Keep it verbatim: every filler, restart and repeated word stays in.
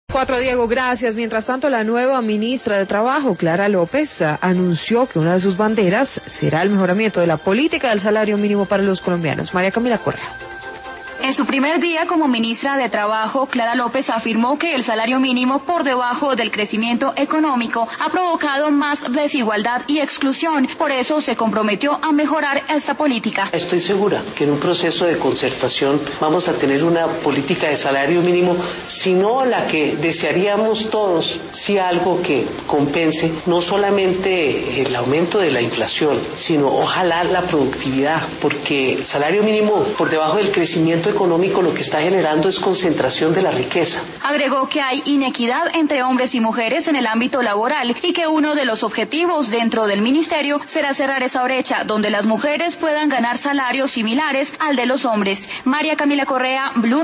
Cuatro, Diego, gracias. Mientras tanto, la nueva ministra de Trabajo, Clara López, anunció que una de sus banderas será el mejoramiento de la política del salario mínimo para los colombianos. María Camila Correa. En su primer día como ministra de Trabajo, Clara López afirmó que el salario mínimo por debajo del crecimiento económico ha provocado más desigualdad y exclusión. Por eso se comprometió a mejorar esta política. Estoy segura que en un proceso de concertación vamos a tener una política de salario mínimo, sino la que desearíamos todos, si algo que compense no solamente el aumento de la inflación, sino ojalá la productividad, porque el salario mínimo por debajo del crecimiento económico lo que está generando es concentración de la riqueza. Agregó que hay inequidad entre hombres y mujeres en el ámbito laboral y que uno de los objetivos dentro del ministerio será cerrar esa brecha donde las mujeres puedan ganar salarios similares al de los hombres. María Camila Correa, Blue.